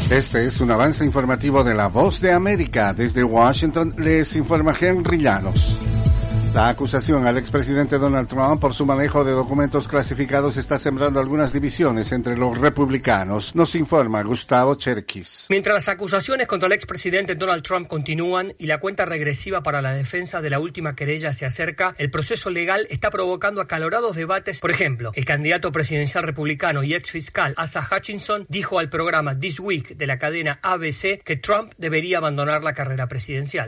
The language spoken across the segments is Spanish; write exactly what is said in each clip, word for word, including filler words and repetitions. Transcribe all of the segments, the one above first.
Este es un avance informativo de La Voz de América. Desde Washington les informa Henry Llanos. La acusación al expresidente Donald Trump por su manejo de documentos clasificados está sembrando algunas divisiones entre los republicanos. Nos informa Gustavo Cherkis. Mientras las acusaciones contra el expresidente Donald Trump continúan y la cuenta regresiva para la defensa de la última querella se acerca, el proceso legal está provocando acalorados debates. Por ejemplo, el candidato presidencial republicano y ex fiscal Asa Hutchinson dijo al programa This Week de la cadena A B C que Trump debería abandonar la carrera presidencial.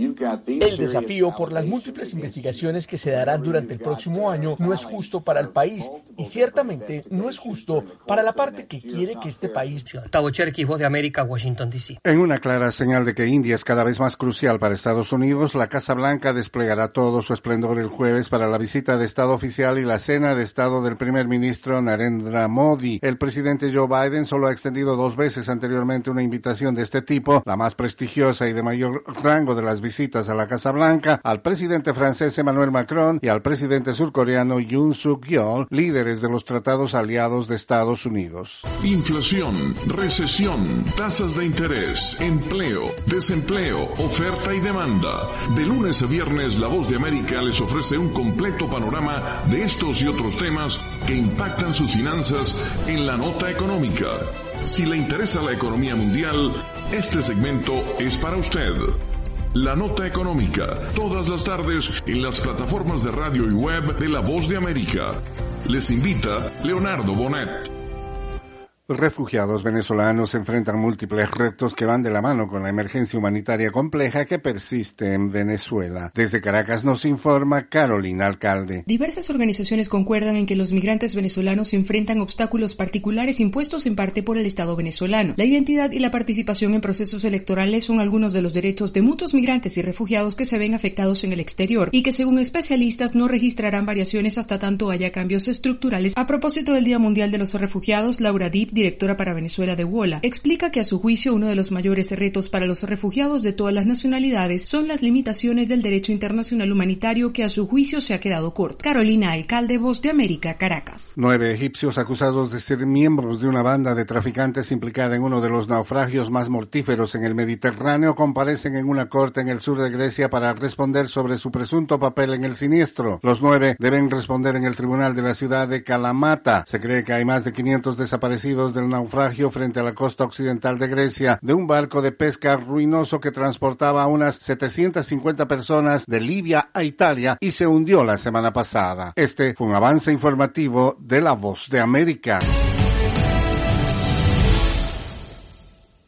El desafío por las múltiples investigaciones investigaciones que se darán durante el próximo año no es justo para el país y ciertamente no es justo para la parte que quiere que este país... Gustavo Cherkis, Voz de América, Washington, D C. En una clara señal de que India es cada vez más crucial para Estados Unidos, la Casa Blanca desplegará todo su esplendor el jueves para la visita de Estado oficial y la cena de Estado del primer ministro Narendra Modi. El presidente Joe Biden solo ha extendido dos veces anteriormente una invitación de este tipo, la más prestigiosa y de mayor rango de las visitas a la Casa Blanca, al presidente francés Emmanuel Macron y al presidente surcoreano Yoon Suk-yeol, líderes de los tratados aliados de Estados Unidos. Inflación, recesión, tasas de interés, empleo, desempleo, oferta y demanda. De lunes a viernes, La Voz de América les ofrece un completo panorama de estos y otros temas que impactan sus finanzas en la nota económica. Si le interesa la economía mundial, este segmento es para usted. La Nota Económica, todas las tardes en las plataformas de radio y web de La Voz de América. Les invita Leonardo Bonet. Refugiados venezolanos enfrentan múltiples retos que van de la mano con la emergencia humanitaria compleja que persiste en Venezuela. Desde Caracas nos informa Carolina Alcalde. Diversas organizaciones concuerdan en que los migrantes venezolanos enfrentan obstáculos particulares impuestos en parte por el Estado venezolano. La identidad y la participación en procesos electorales son algunos de los derechos de muchos migrantes y refugiados que se ven afectados en el exterior y que, según especialistas, no registrarán variaciones hasta tanto haya cambios estructurales. A propósito del Día Mundial de los Refugiados, Laura Dipp, directora para Venezuela de WOLA, explica que a su juicio uno de los mayores retos para los refugiados de todas las nacionalidades son las limitaciones del derecho internacional humanitario que a su juicio se ha quedado corto. Carolina Alcalde, Voz de América, Caracas. Nueve egipcios acusados de ser miembros de una banda de traficantes implicada en uno de los naufragios más mortíferos en el Mediterráneo comparecen en una corte en el sur de Grecia para responder sobre su presunto papel en el siniestro. Los nueve deben responder en el tribunal de la ciudad de Kalamata. Se cree que hay más de quinientos desaparecidos del naufragio frente a la costa occidental de Grecia de un barco de pesca ruinoso que transportaba a unas setecientas cincuenta personas de Libia a Italia y se hundió la semana pasada. Este fue un avance informativo de La Voz de América.